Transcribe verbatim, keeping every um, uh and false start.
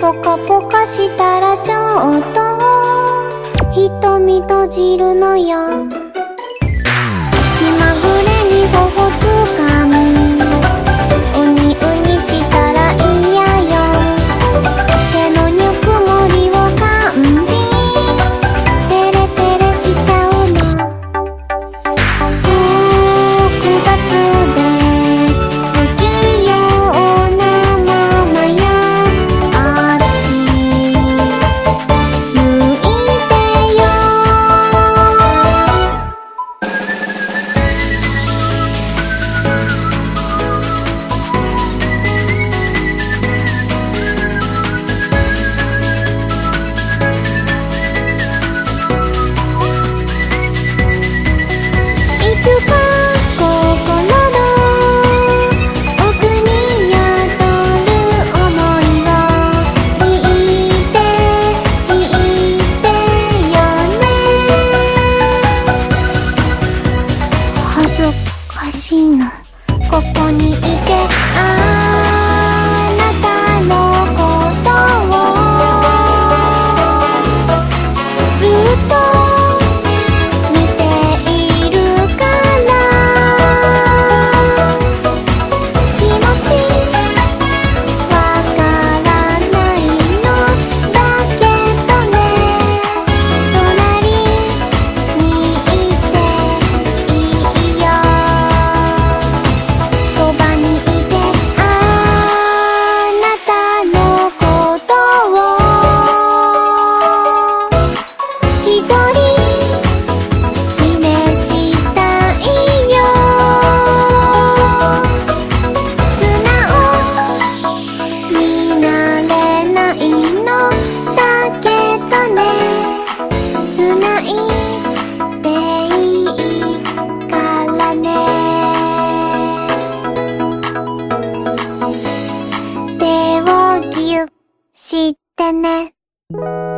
ポカポカしたらちょっと瞳閉じるのよ。気まぐれに頬つかみうにうにしたら嫌よ。手のぬくもりを感じテレテレしちゃうの。複雑で不器用なままやあっち向いてよ。いつか心の奥に宿る想いを聞いて知ってよね。恥ずかしいのここにいてあなたのことをずっと見ているから気持ちわからないのだけどね。隣にいていいよ。そばにいてあなたのことを一人示したいよ。素直になれないのだけどね。繋いでいいからね。手をぎゅっしてね。